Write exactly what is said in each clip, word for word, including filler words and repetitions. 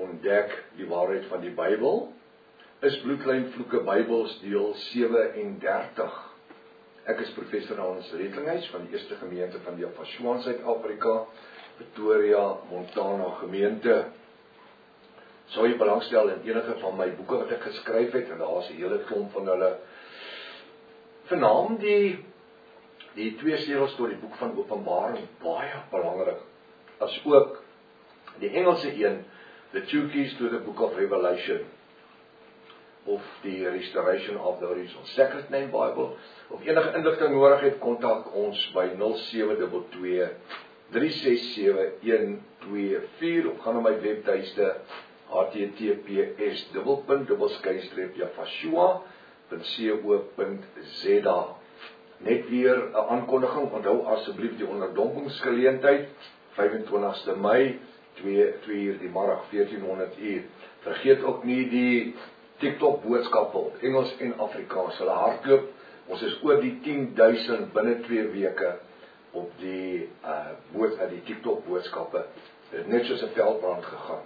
ontdek die waarheid van die Bybel, is Bloedlyn Vloeke Bybels deel sewe en dertig. Ek is professor Hans Rettlinghuis van die Eerste Gemeente van die Yafashua in Suid-Afrika, Pretoria, Montana gemeente. Sou jy belangstel in enige van my boeke wat ek geskryf het, en daar is 'n hele klomp van hulle, vernaam die die twee sleutels tot die boek van Openbaring, baie belangrik, as ook die Engelse een, The Two Keys to the Book of Revelation, of die Restoration of the Original Sacred Name Bible, of enige inligting nodig het, kontak ons by nul sewe twee twee, drie ses sewe, een twee vier, of gaan na my webtuiste h t t p s dubbelpunt dubbelskynstreep yafashua punt co punt z a. Net weer 'n aankondiging, onthou asseblief die onderdompingsgeleentheid, vyf en twintigste Mei, twee uur die middag, veertien honderd uur. Vergeet ook nie die TikTok boodskappe op Engels en Afrikaans. Hulle hardloop, ons is oor die tien duisend binne twee weke op die uh, bood, uh, die TikTok boodskappe. Dit het net soos 'n veldbrand gegaan.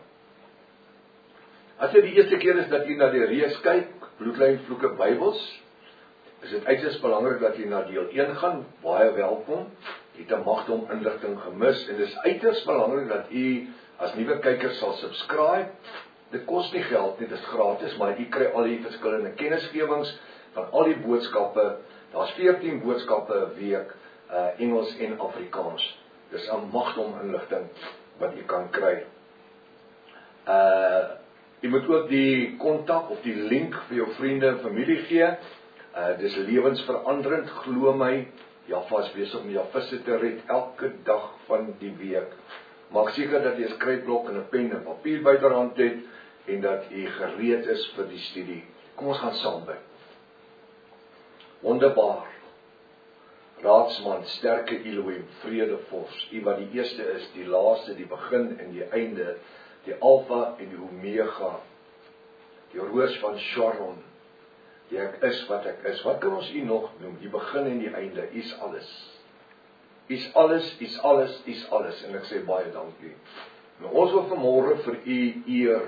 As dit die eerste keer is dat jy na die reeks kyk, Bloedlyn Vloeke Bybels, is dit uiters belangrik dat jy na deel een gaan, baie welkom. Jy het 'n magdom inligting gemis, en dit is uiters belangrik dat jy as nuwe kykers sal subscribe. Dit kos nie geld nie, dit is gratis, maar jy kry al die verskillende kennisgewings van al die boodskappe. Daar's veertien boodskappe 'n week, uh, Engels en Afrikaans. Dis 'n magdom inligting wat jy kan kry. Uh, jy moet ook die kontak of die link vir jou vriende en familie gee. Uh, dis lewensveranderend, glo my. Jaffa is besig om jou visse te red elke dag van die week. Maak seker dat jy 'n skryfblok en 'n pen en papier byderhand het, en dat jy gereed is vir die studie. Kom ons gaan saam bid. Wonderbaar, Raadsman, sterke Elohim, vredevors, U wat die eerste is, die laaste, die begin en die einde, die Alpha en die Omega, die roos van Sharon, die ek is wat ek is. Wat kan ons U nog noem? Die begin en die einde, U is alles. U is alles, U is alles, U is alles, en ek sê baie dankie. Nou ons wil vanmôre vir U eer.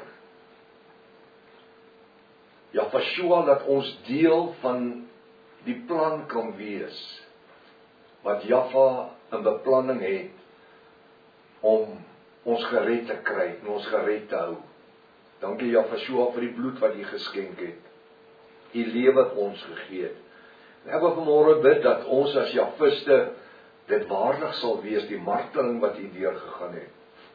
Yafashua, dat ons deel van die plan kan wees, wat Jaffa in beplanning het, om ons gered te kry, en ons gered te hou. Dankie Yafashua vir die bloed wat U geskenk het, U lewe ons gegee het. En ek wil vanmôre bid dat ons as Jafiste dit waardig sal wees, die marteling wat U deurgegaan het.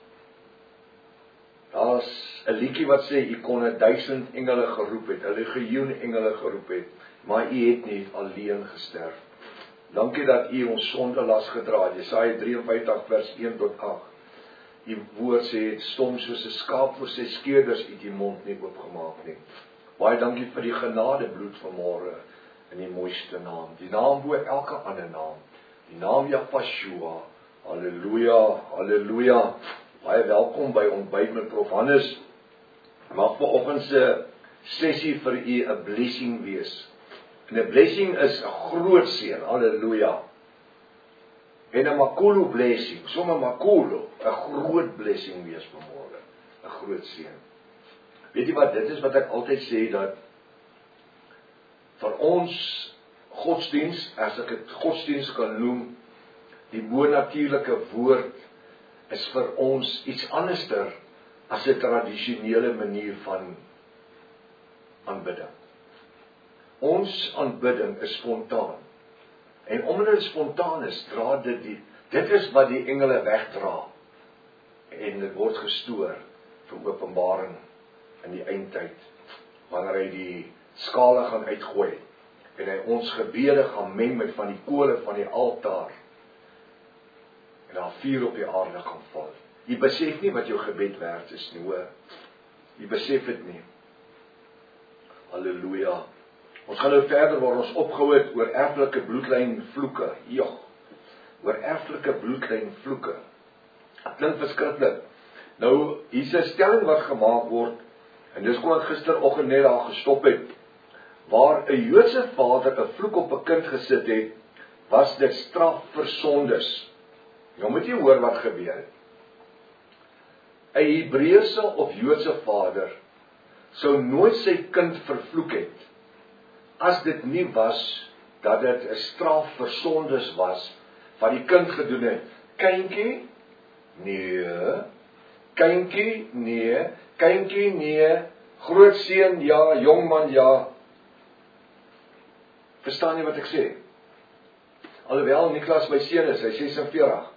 Daar's 'n liedjie wat sê, U kon 'n duisend engele geroep het, 'n legioen engele geroep het, maar U het nie alleen gesterf. Dankie dat U ons sondelas gedra het. Jesaja drie en vyftig vers een tot agt. U woord sê, stom soos 'n skaap voor sy skeerders, het U mond nie oopgemaak nie. Baie dankie vir die genade bloed vanmôre, in die mooiste naam, die naam bo elke ander naam, die naam Yafashua. Halleluja, halleluja. Baie welkom by ontbyt met Prof Hannes. Mag vanoggend se sessie vir U 'n blessing wees. En 'n blessing is 'n groot seën. Halleluja. En 'n makulu blessing, sommer makulu, 'n groot blessing wees vanmôre. 'n Groot seën. Weet jy wat, dit is wat ek altyd sê, dat vir ons godsdiens, as ek dit godsdiens kan noem, die bonatuurlike woord is vir ons iets anderster as 'n tradisionele manier van aanbidding. Ons aanbidding is spontaan. En omdat dit spontaan is, dra dit die, dit is wat die engele wegdra. En dit word gestoor vir Openbaring in die eindtyd, wanneer hy die skale gaan uitgooi, en hy ons gebede gaan meng met van die kole van die altaar, en daar vuur op die aarde gaan val. Jy besef nie wat jou gebed werd is nie, hoor. Jy besef dit nie. Halleluja. Ons gaan nou verder waar ons opgehou het oor erflike bloedlyn vloeke. Ja, oor erflike bloedlyn vloeke. Dit klink verskriklik. Nou, hier's 'n stelling wat gemaak word, en dis kom ek gisteroggend net daar gestop het, waar 'n Joodse vader 'n vloek op 'n kind gesit het, was dit straf vir sondes. Nou moet jy hoor wat gebeur het. 'n Hebreëse of Joodse vader sou nooit sy kind vervloek het, as dit nie was dat dit 'n straf vir sondes was, wat die kind gedoen het. Kindjie? Nee. Kindjie? Nee. Kindjie? Nee. Grootseun? Ja. Jongman? Ja. Verstaan jy wat ek sê? Alhoewel Niklas my seun is, hy is ses en veertig.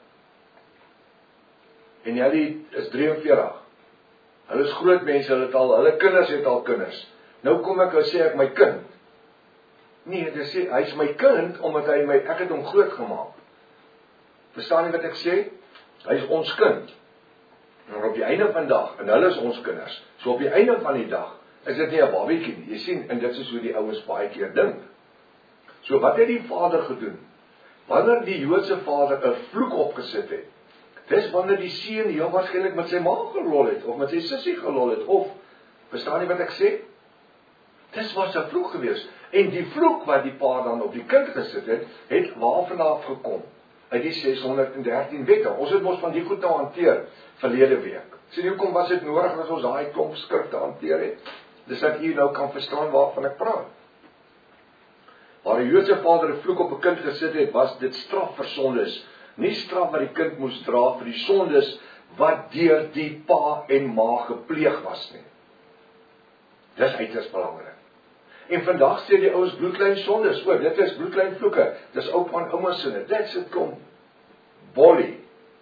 En Jelly is drie en veertig. Hulle is groot mense, hulle het al, hulle kinders het al kinders. Nou kom ek en sê ek my kind. Nee, dit sê, hy is my kind, omdat hy my, ek het hom groot gemaak. Verstaan jy wat ek sê? Hy is ons kind. En op die einde van die dag, en hulle is ons kinders, so op die einde van die dag, is dit nie 'n babietjie nie. Jy sien, en dit is hoe die ouens baie keer dink. So wat het die vader gedoen? Wanneer die Joodse vader 'n vloek opgesit het, dis wanneer die seun heel waarskynlik met sy ma gelol het, of met sy sussie gelol het, of, verstaan jy wat ek sê? Dis was 'n vloek gewees. En die vloek wat die pa dan op die kind gesit het, het waarvan af gekom? Uit die ses honderd en dertien wette. Ons het mos van die goed nou hanteer verlede week. Sien jy hoekom was dit nodig dat ons daai klomp skrifte hanteer het? Dis dat u nou kan verstaan waarvan ek praat. Waar 'n Joodse vader 'n vloek op 'n kind gesit het, was dit straf vir sondes. Nie straf wat die kind moes dra vir die sondes wat deur die pa en ma gepleeg was nie. Dis uiters belangrik. En vandag sê die ouens bloedlyn sondes, o, dit is bloedlyn vloeke. Dis oupa en ouma sinne. Dit sit kom bolly.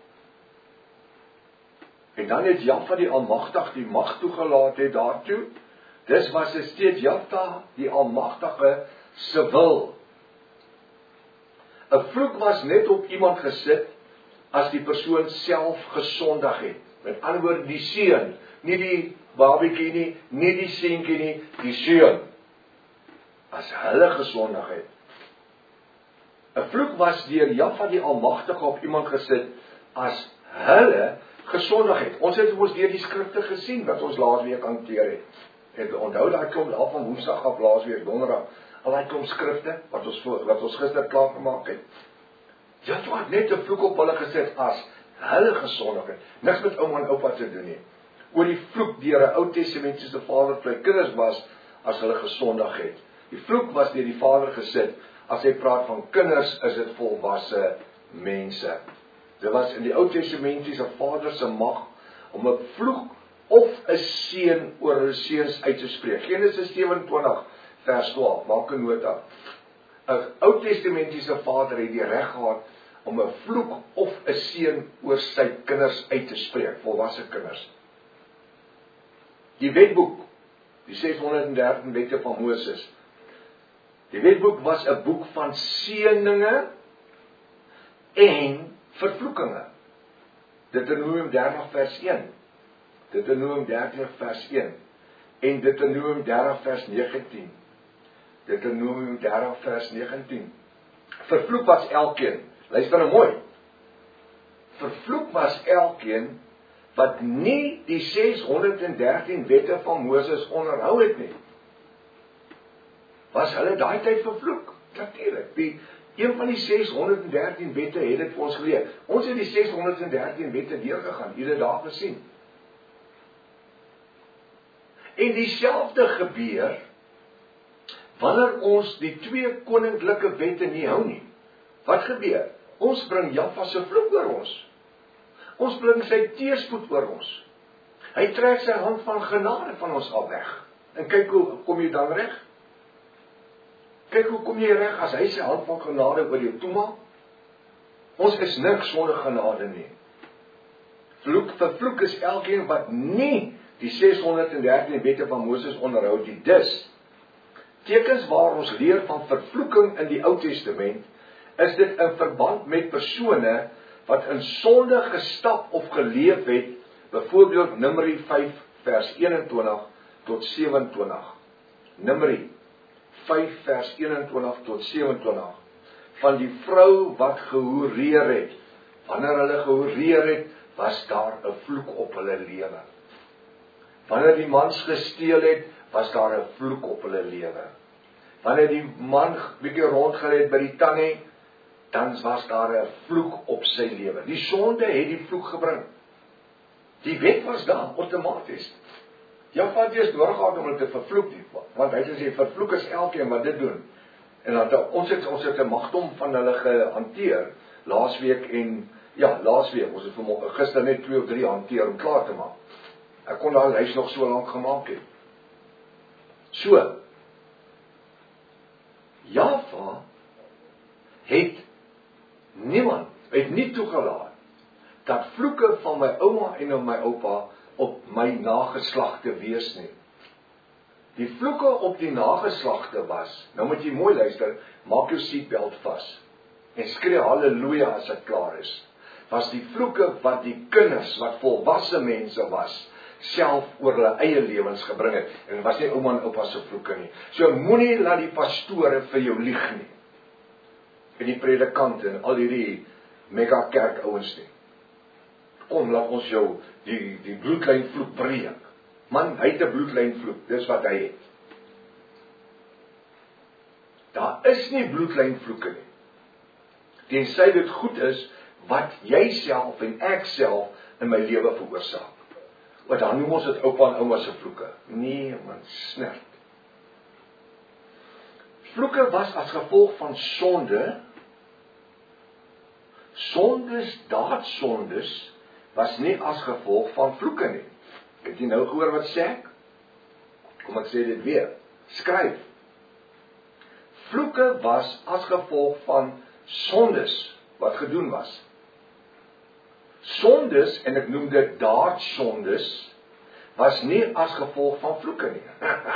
En dan het Jaffa die Almagtig die mag toegelaat het daartoe. Dis was steeds Jaffa die Almagtige se wil. 'n Vloek was net op iemand gesit as die persoon self gesondig het. Met ander woorde die seun, nie die babietjie nie, nie die seentjie nie, die seun. As hulle gesondig het. 'n Vloek was deur Jaffa die Almagtige op iemand gesit as hulle gesondig het. Ons het ons deur die skrifte gesien wat ons laasweek hanteer het. En onthou daai klomp daar van Woensdag af laasweek donderdag, al daai klomp skrifte wat ons wat ons gister klaar gemaak het. Jaffa het net 'n vloek op hulle gesit as hulle gesondig het. Niks met ouma en oupa te doen nie. Oor die vloek deur 'n Ou Testamentiese vader vir sy kinders was as hulle gesondig het. Die vloek was deur die vader gesit. As hy praat van kinders, is dit volwasse mense. Dit was in die Ou Testamentiese vader se mag om 'n vloek of 'n seën oor hulle seuns uit te spreek. Genesis sewe-en-twintig vers twaalf, maak 'n nota. 'n Ou Testamentiese vader het die reg gehad om 'n vloek of 'n seën oor sy kinders uit te spreek, volwasse kinders. Die wetboek, die ses honderd en dertien wette van Moses. Die wetboek was 'n boek van seëninge en vervloekinge. Deuteronomium dertig vers een. Deuteronomium dertig vers een. En Deuteronomium dertig vers negentien. Deuteronomium dertig vers negentien. Vervloek was elkeen. Luister nou mooi. Vervloek was elkeen wat nie die ses honderd en dertien wette van Moses onderhou het nie. Was hulle daai tyd vervloek? Natuurlik. Die een van die ses honderd en dertien wette het dit vir ons geleer. Ons het die ses honderd en dertien wette deurgegaan. Jy het dit daar gesien. En dieselfde gebeur wanneer ons die twee koninklike wette nie hou nie. Wat gebeur? Ons bring Jaffa se vloek oor ons. Ons bring sy teëspoed oor ons. Hy trek sy hand van genade van ons af weg. En kyk hoe kom jy dan reg? Kyk hoe kom jy reg as hy sy hand van genade oor jou toemaak? Ons is niks sonder genade nie. Vloek, vervloek is elkeen wat nie die ses honderd en dertien wette van Moses onderhou nie. Dus, tekens waar ons leer van vervloeking in die Ou Testament, is dit in verband met persone wat in sonde gestap of geleef het, byvoorbeeld Numeri vyf vers eenentwintig tot sewe-en-twintig. Numeri vyf vers eenentwintig tot sewe-en-twintig. Van die vrou wat gehoereer het. Wanneer hulle gehoereer het, was daar 'n vloek op hulle lewe. Wanneer die mans gesteel het, was daar 'n vloek op hulle lewe. Wanneer die man bietjie rondgery het by die tannie, dan was daar 'n vloek op sy lewe. Die sonde het die vloek gebring. Die wet was daar, outomaties. Jaffa het eers nodig gehad om hulle te vervloek, want hy het gesê, vervloek is elkeen wat dit doen. En dan, ons het, ons het 'n magdom van hulle gehanteer, laasweek en, ja, laasweek, ons het vanmorgen, gister net twee of drie hanteer om klaar te maak. Ek kon daai lys nog so lank gemaak het. So, Jaffa het niemand, het nie toegelaat, dat vloeke van my ouma en my oupa op my nageslagte wees nie. Die vloeke op die nageslagte was, nou moet jy mooi luister, maak jou seatbelt vas, en skree halleluja as dit klaar is, was die vloeke wat die kinders, wat volwasse mense was, self oor hulle eie lewens gebring het, en het was nie ouma en oupa se vloeke nie. So moenie laat die pastore vir jou lieg nie, en die predikante en al hierdie mega kerk ouens nie. Kom, laat ons jou die, die bloedlyn vloek breek. Man, hy het 'n bloedlyn vloek, dis wat hy het. Daar is nie bloedlyn vloeke nie. Tensy dit goed is, wat jy self en ek self in my lewe veroorsaak. Want dan noem ons dit oupa en ouma se vloeke. Nee, man, snert. Vloeke was as gevolg van sonde. Sondes, daadsondes, was nie as gevolg van vloeke nie. Het jy nou gehoor wat sê ek? Kom ek sê dit weer. Skryf. Vloeke was as gevolg van sondes, wat gedoen was. Sondes, en ek noem dit daadsondes, was nie as gevolg van vloeke nie.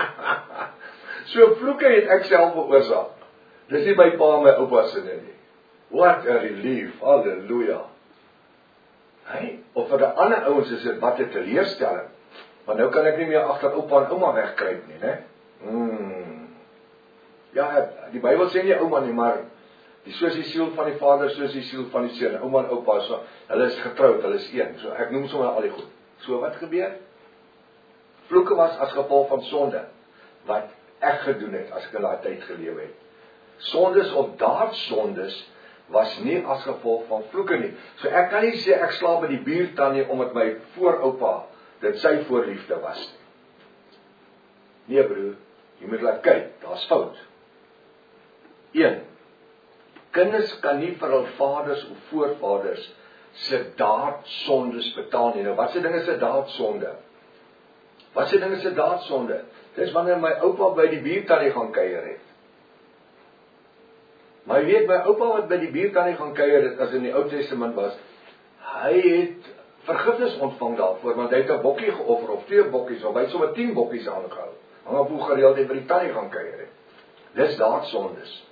So vloeke het ek self veroorsaak. Dis nie my pa en my oupa se nie. What a relief, halleluja. Hey, of vir die ander ouens is dit wat 'n teleurstelling. Want nou kan ek nie meer agter oupa en ouma wegkruip nie, né? Hmm. Ja, die Bybel sê nie ouma nie, maar die soos die siel van die Vader, soos die siel van die Seun. Ouma en oupa, so, hulle is getroud, hulle is een. So ek noem sommer al die goed. So wat gebeur? Vloeke was as gevolg van sonde wat ek gedoen het as ek in daai tyd geleef het. Sondes of daadsondes was nie as gevolg van vloeke nie. So ek kan nie sê ek slaap by die buurtannie omdat my vooroupa dit sy voorliefde was nie. Nee broer, jy moet laat kyk, daar's fout. een. Kinders kan nie vir hul vaders of voorvaders se daadsondes betaal nie. Nou wat se ding is 'n daadsonde? Wat se ding is 'n daadsonde? Dis wanneer my oupa by die buurtannie gaan kuier het. Maar jy weet, my oupa wat by die buurtannie gaan kuier het, as in die Ou Testament was, hy het vergifnis ontvang daarvoor, want hy het 'n bokkie geoffer, of twee bokkies, of hy het sommer tien bokkies aangehou. Hang op hoe gereeld hy by die tannie gaan kuier het. Dis daadsondes.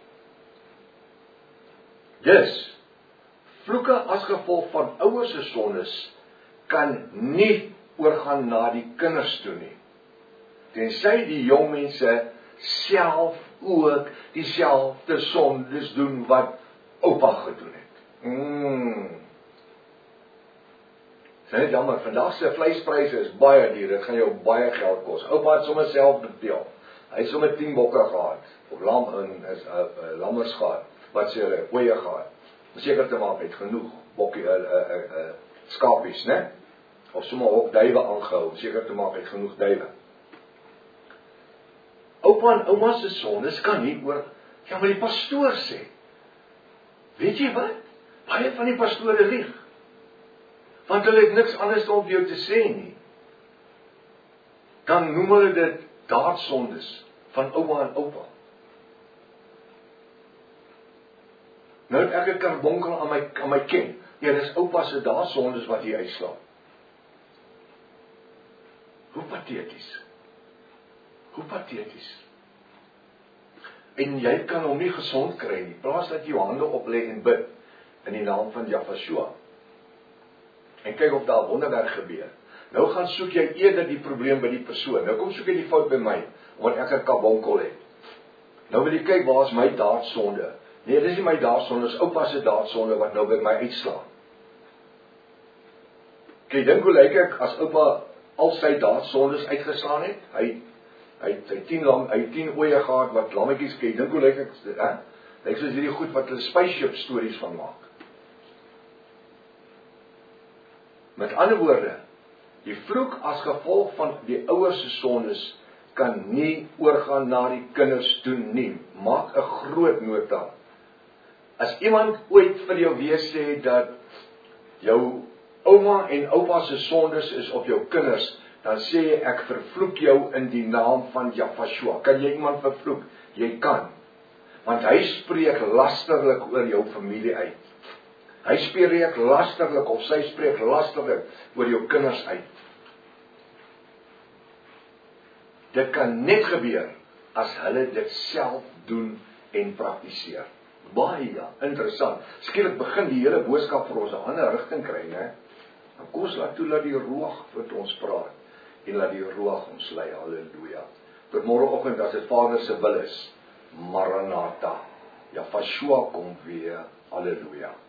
Dus, vloeke as gevolg van ouers se sondes kan nie oorgaan na die kinders toe nie. Tensy die jong mense self ook dieselfde sondes doen wat oupa gedoen het. Mm. Dit is jammer, vandag se vleispryse is baie duur, dit gaan jou baie geld kos. Oupa het sommer self betaal. Hy het sommer tien bokke gehad, of lam en is 'n uh, uh, lammers gehad, wat sê hulle, oeye gehad. Om seker te maak het genoeg bokkie uh, uh, uh, uh, skapies, né? Of sommer ook duwe aangehou, om seker te maak het genoeg duwe. Oupa en ouma se sondes kan nie oor, ja maar die pastoor sê. Weet jy wat? Baie van die pastore lieg. Want hulle het niks anders om vir jou te sê nie. Dan noem hulle dit daadsondes van ouma en oupa. Nou het ek 'n karbonkel aan my, aan my ken. Ja, dis oupa se daadsondes wat hier uitslaap. Hoe pateties. Hoe pateties. En jy kan hom nie gesond kry nie. Plaas dat jy jou hande oplê en bid in die naam van Jahweh. En kyk of daar wonderwerk gebeur. Nou gaan soek jy eerder die probleem by die persoon. Nou kom soek jy die fout by my, omdat ek 'n kabonkel het. Nou wil jy kyk, waar is my daadsonde? Nee, dis nie my daadsonde, dis oupa se daadsonde wat nou by my uitslaan. Kyk, dink hoe lyk ek as oupa al sy daadsondes uitgeslaan het? Hy hy het hy tien lam, hy tien oeye gehad wat lammetjies kyk. Dink hoe lyk ek, hè? Lyk soos hierdie goed wat hulle spaceship stories van maak. Met ander woorde, Die vloek as gevolg van die ouers se sondes kan nie oorgaan na die kinders toe nie. Maak 'n groot nota. As iemand ooit vir jou weer sê dat jou ouma en oupa se sondes is op jou kinders, dan sê ek vervloek jou in die naam van Jahweh. Kan jy iemand vervloek? Jy kan. Want hy spreek lasterlik oor jou familie uit. Hy spreek lasterlik of sy spreek lasterlik oor jou kinders uit. Dit kan net gebeur as hulle dit self doen en praktiseer. Baie interessant. Skielik begin die hele boodskap vir ons 'n ander rigting kry, né? Dan kom ons laat toe dat die Ruach met ons praat en laat die Ruach ons lei. Halleluja. Tot môreoggend as dit Vader se wil is. Maranatha. Jahweh kom weer. Halleluja.